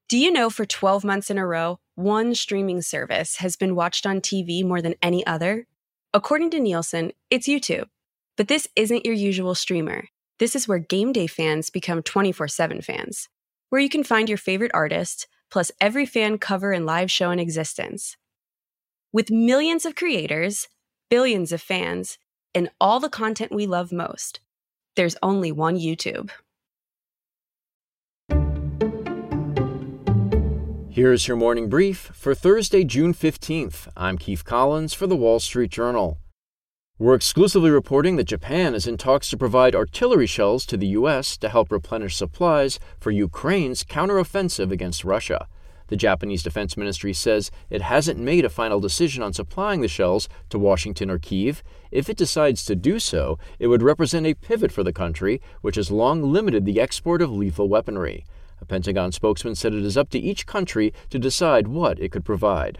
Do you know for 12 months in a row, one streaming service has been watched on TV more than any other? According to Nielsen, it's YouTube. But this isn't your usual streamer. This is where game day fans become 24/7 fans, where you can find your favorite artist, plus every fan cover and live show in existence. With millions of creators, billions of fans, and all the content we love most, there's only one YouTube. Here's your morning brief for Thursday, June 15th. I'm Keith Collins for The Wall Street Journal. We're exclusively reporting that Japan is in talks to provide artillery shells to the U.S. to help replenish supplies for Ukraine's counteroffensive against Russia. The Japanese Defense Ministry says it hasn't made a final decision on supplying the shells to Washington or Kyiv. If it decides to do so, it would represent a pivot for the country, which has long limited the export of lethal weaponry. A Pentagon spokesman said it is up to each country to decide what it could provide.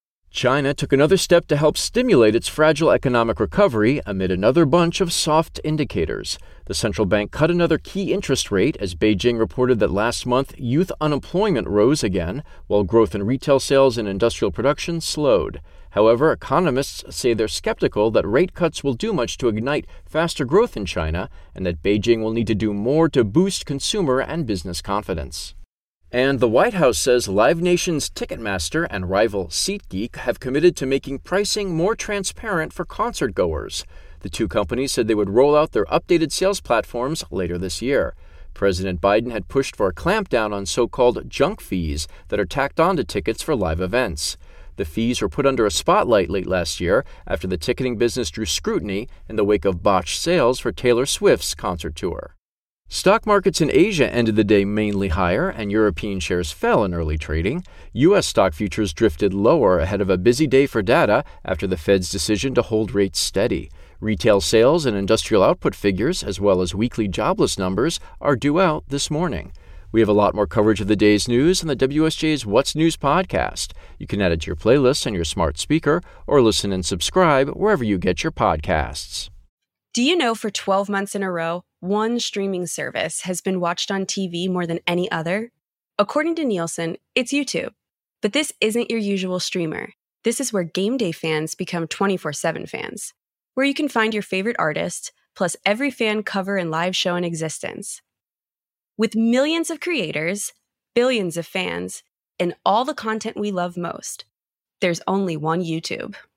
China took another step to help stimulate its fragile economic recovery amid another bunch of soft indicators. The central bank cut another key interest rate as Beijing reported that last month youth unemployment rose again, while growth in retail sales and industrial production slowed. However, economists say they're skeptical that rate cuts will do much to ignite faster growth in China and that Beijing will need to do more to boost consumer and business confidence. And the White House says Live Nation's Ticketmaster and rival SeatGeek have committed to making pricing more transparent for concert goers. The two companies said they would roll out their updated sales platforms later this year. President Biden had pushed for a clampdown on so-called junk fees that are tacked onto tickets for live events. The fees were put under a spotlight late last year after the ticketing business drew scrutiny in the wake of botched sales for Taylor Swift's concert tour. Stock markets in Asia ended the day mainly higher, and European shares fell in early trading. U.S. stock futures drifted lower ahead of a busy day for data after the Fed's decision to hold rates steady. Retail sales and industrial output figures, as well as weekly jobless numbers, are due out this morning. We have a lot more coverage of the day's news on the WSJ's What's News podcast. You can add it to your playlist on your smart speaker or listen and subscribe wherever you get your podcasts. Do you know for 12 months in a row, one streaming service has been watched on TV more than any other? According to Nielsen, it's YouTube. But this isn't your usual streamer. This is where game day fans become 24/7 fans, where you can find your favorite artist, plus every fan cover and live show in existence. With millions of creators, billions of fans, and all the content we love most, there's only one YouTube.